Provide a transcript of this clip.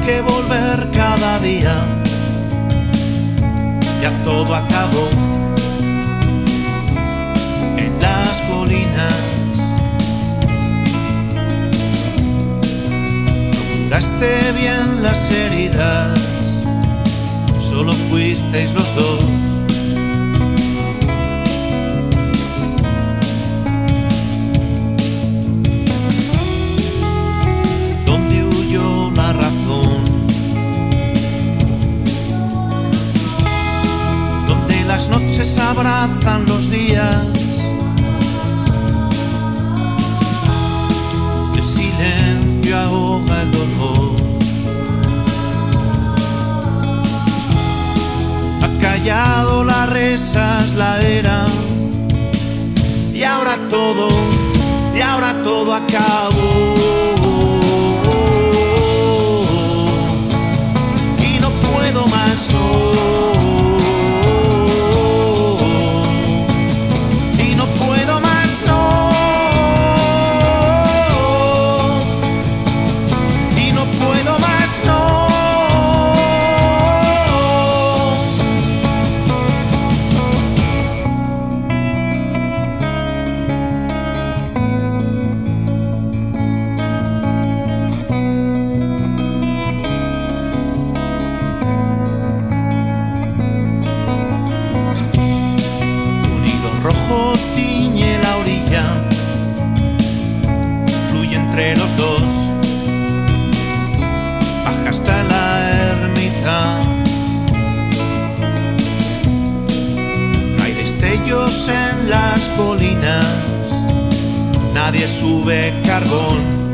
que volver cada día. Ya todo acabó en las colinas. Curaste bien las heridas, solo fuisteis los dos. ¿Dónde huyó la razón? Donde las noches abrazan los días, el silencio ahoga el dolor. Ha callado las risas, la era, y ahora todo acabó. Y no puedo más, no. Rojo tiñe la orilla, fluye entre los dos, baja hasta la ermita. No hay destellos en las colinas, nadie sube carbón.